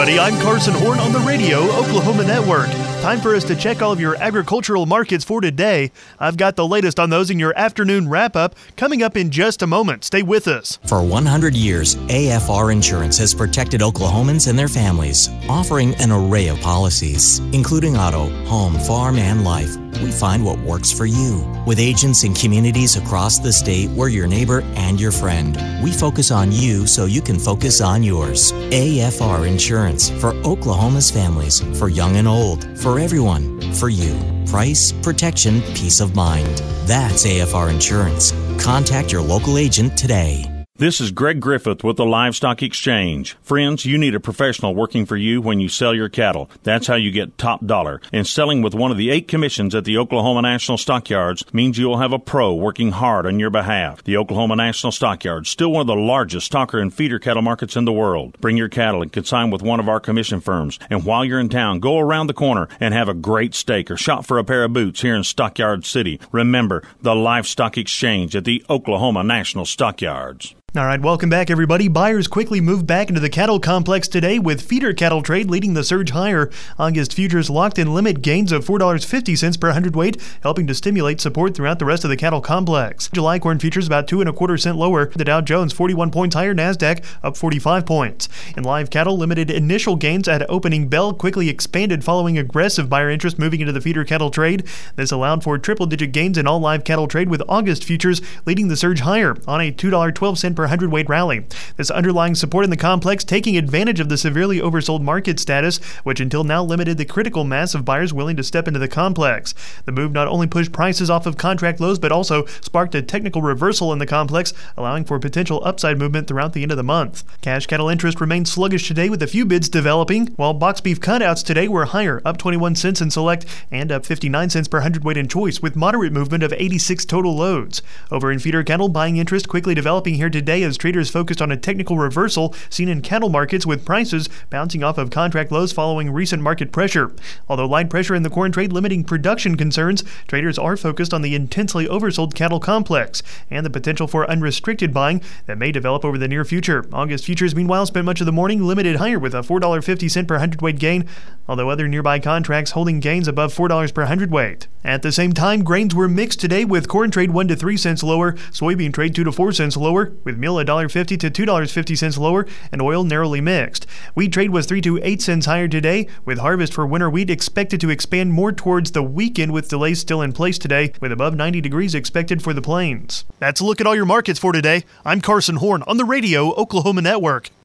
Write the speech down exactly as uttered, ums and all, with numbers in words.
everybody. I'm Carson Horn on the Radio Oklahoma Network. Time for us to check all of your agricultural markets for today. I've got the latest on those in your afternoon wrap-up coming up in just a moment. Stay with us. For one hundred years, A F R Insurance has protected Oklahomans and their families, offering an array of policies, including auto, home, farm, and life. We find what works for you. With agents in communities across the state, we're your neighbor and your friend. We focus on you so you can focus on yours. A F R Insurance, for Oklahoma's families, for young and old, for everyone, for you. Price, protection, peace of mind. That's A F R Insurance. Contact your local agent today. This is Greg Griffith with the Livestock Exchange. Friends, you need a professional working for you when you sell your cattle. That's how you get top dollar. And selling with one of the eight commissions at the Oklahoma National Stockyards means you'll have a pro working hard on your behalf. The Oklahoma National Stockyards, still one of the largest stocker and feeder cattle markets in the world. Bring your cattle and consign with one of our commission firms. And while you're in town, go around the corner and have a great steak or shop for a pair of boots here in Stockyard City. Remember, the Livestock Exchange at the Oklahoma National Stockyards. All right, welcome back, everybody. Buyers quickly moved back into the cattle complex today with feeder cattle trade leading the surge higher. August futures locked in limit gains of four dollars and fifty cents per hundredweight, helping to stimulate support throughout the rest of the cattle complex. July corn futures about two and a quarter cent lower. The Dow Jones forty-one points higher. NASDAQ up forty-five points. In live cattle, limited initial gains at opening bell quickly expanded following aggressive buyer interest moving into the feeder cattle trade. This allowed for triple-digit gains in all live cattle trade, with August futures leading the surge higher on a two dollars and twelve cents per hundredweight rally. This underlying support in the complex taking advantage of the severely oversold market status, which until now limited the critical mass of buyers willing to step into the complex. The move not only pushed prices off of contract lows, but also sparked a technical reversal in the complex, allowing for potential upside movement throughout the end of the month. Cash cattle interest remained sluggish today with a few bids developing, while box beef cutouts today were higher, up twenty-one cents in select and up fifty-nine cents per hundredweight in choice, with moderate movement of eighty-six total loads. Over in feeder cattle, buying interest quickly developing here today as traders focused on a technical reversal seen in cattle markets, with prices bouncing off of contract lows following recent market pressure. Although light pressure in the corn trade limiting production concerns, traders are focused on the intensely oversold cattle complex and the potential for unrestricted buying that may develop over the near future. August futures, meanwhile, spent much of the morning limited higher with a four dollars and fifty cents per hundredweight gain, although other nearby contracts holding gains above four dollars per hundredweight. At the same time, grains were mixed today, with corn trade one to three cents lower, soybean trade two to four cents lower, with meal one dollar and fifty cents to two dollars and fifty cents lower, and oil narrowly mixed. Wheat trade was three to eight cents higher today, with harvest for winter wheat expected to expand more towards the weekend, with delays still in place today, with above ninety degrees expected for the plains. That's a look at all your markets for today. I'm Carson Horn on the Radio Oklahoma Network.